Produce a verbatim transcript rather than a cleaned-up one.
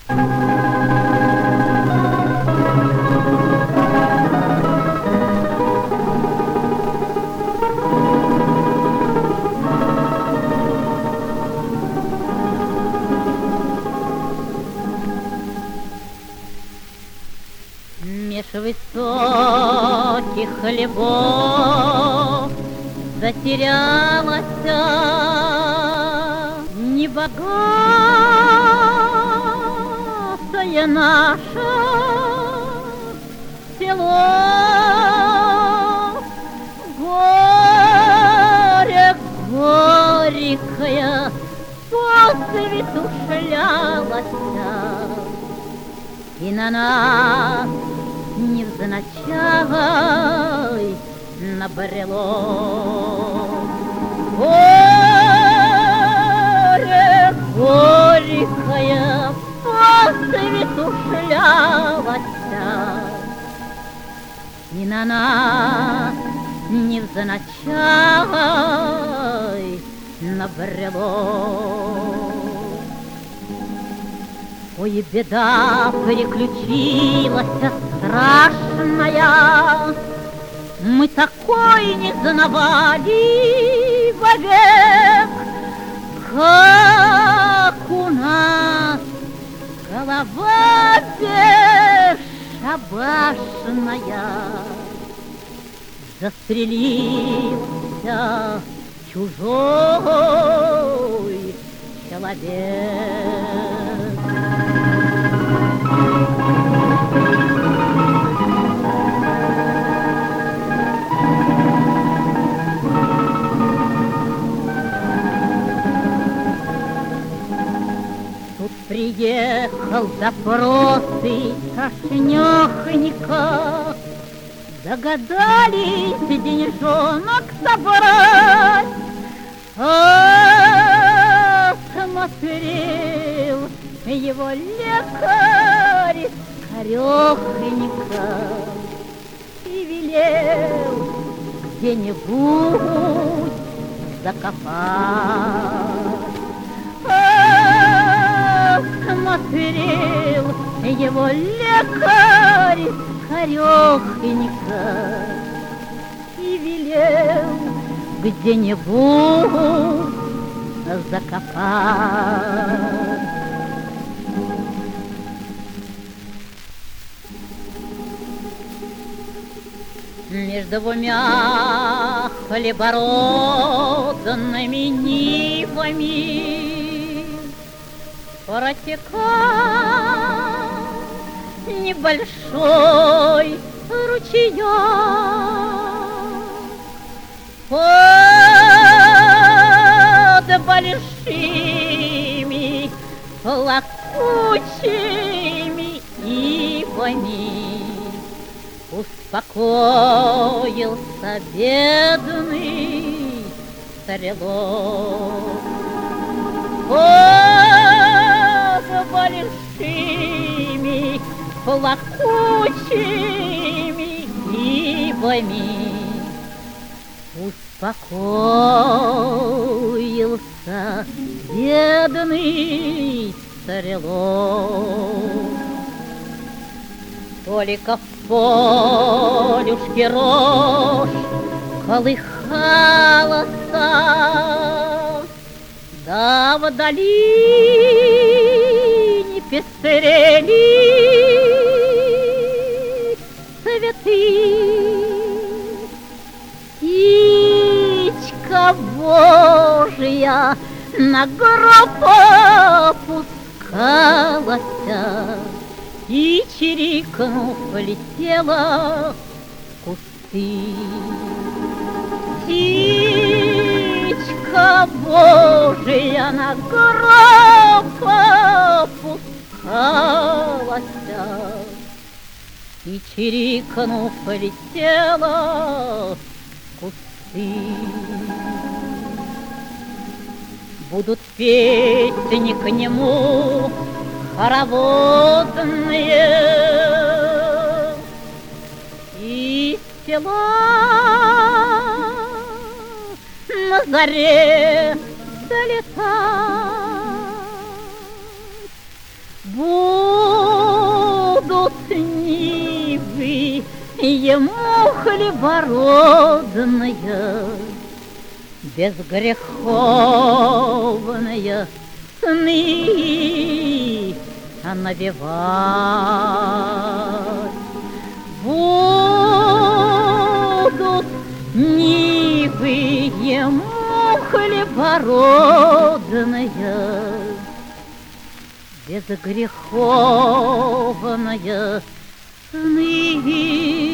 Меж высоких хлебов затерялась небогатое наше село. Горе горькое по свету шлялось, и на нас невзначай набрело. Горе горькое по свету шлялось, и на нас невзначай набрело. Ой, беда приключилась страшная, мы такой не знавали вовек, как у нас голова бесшабашная. Застрелился чужой человек. Тут приехал допросы страшнёхонько, догадались деньжонок собрать. Осмотрел его лекарь скорёхонько и велел где-нибудь закопать. Осмотрел его лекарь скорёхонько и велел где-нибудь закопать. Между двумя хлебородными нивами протекал небольшой ручеёк. Под большими плакучими ивами успокоился бедный стрелок. Под большими плакучими ивами успокоился бедный стрелок. Только в полюшке рожь колыхалась, да в долине пестрели цветы. Птичка Божия на гроб опускалась и, чирикнув, полетела в кусты. Птичка Божия на гроб опускалась и, чирикнув, полетела в кусты. Будут песни к нему хороводные, и села на заре залетать. ему хлебородная, безгреховная сны навевать. Будут нивы ему хлебородная, безгреховная сны